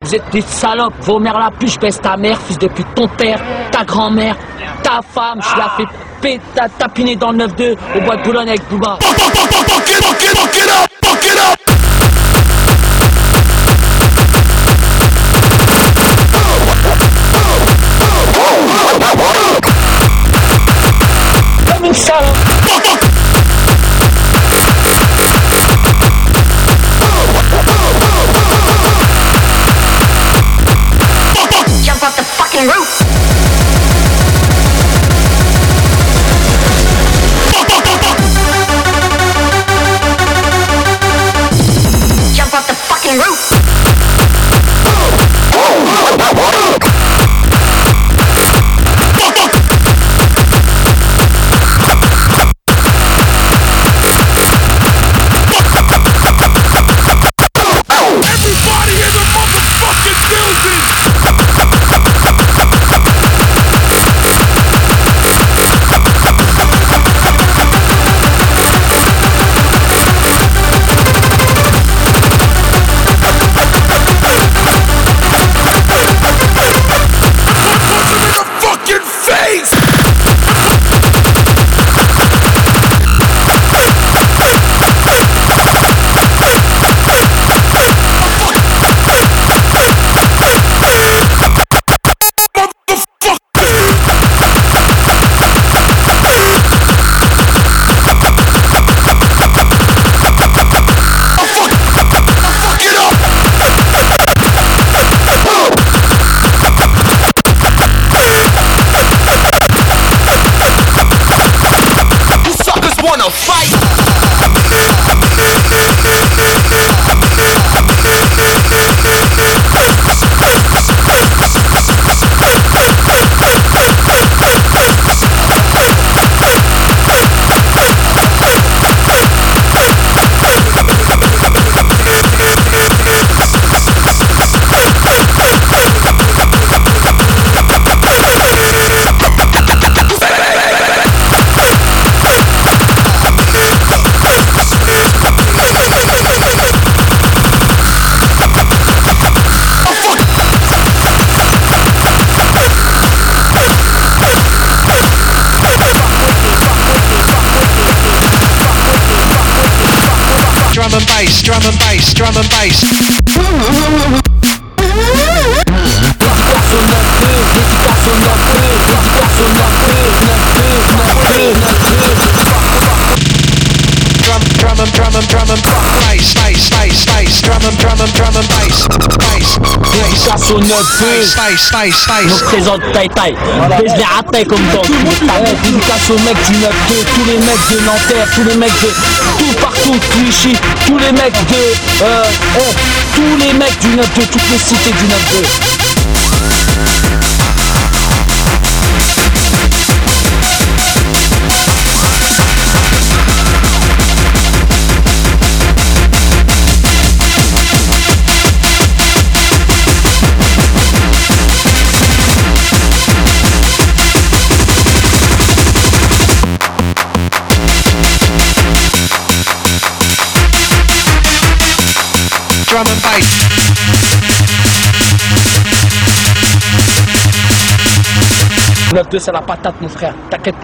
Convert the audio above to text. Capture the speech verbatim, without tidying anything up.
Vous êtes des salopes, vos mères la pute, je baisse ta mère, fils de pute, ton père, ta grand-mère, ta femme, je la fais péter, tapiner dans le neuf deux au bois de Boulogne avec Booba. Comme une salope. Jump off the fucking roof. Jump off the fucking roof. Everybody in the motherfucking building. Drum and bass, drum and bass, drum and bass. Drum, drum and drum and drum and bass, bass, bass, bass. Drum and drum and drum and bass, bass, bass. Bass, bass, bass, bass. Je présente Tai Tai, baisse les ratais comme dans tout le tas. Dédicace aux mecs du neuf deux, tous les mecs de Nanterre, tous les mecs de tout partout, Clichy, tous les mecs de euh, eh, tous les mecs du neuf deux, toutes les cités du neuf deux. Drum and bass. neuf deux c'est la patate mon frère, t'inquiète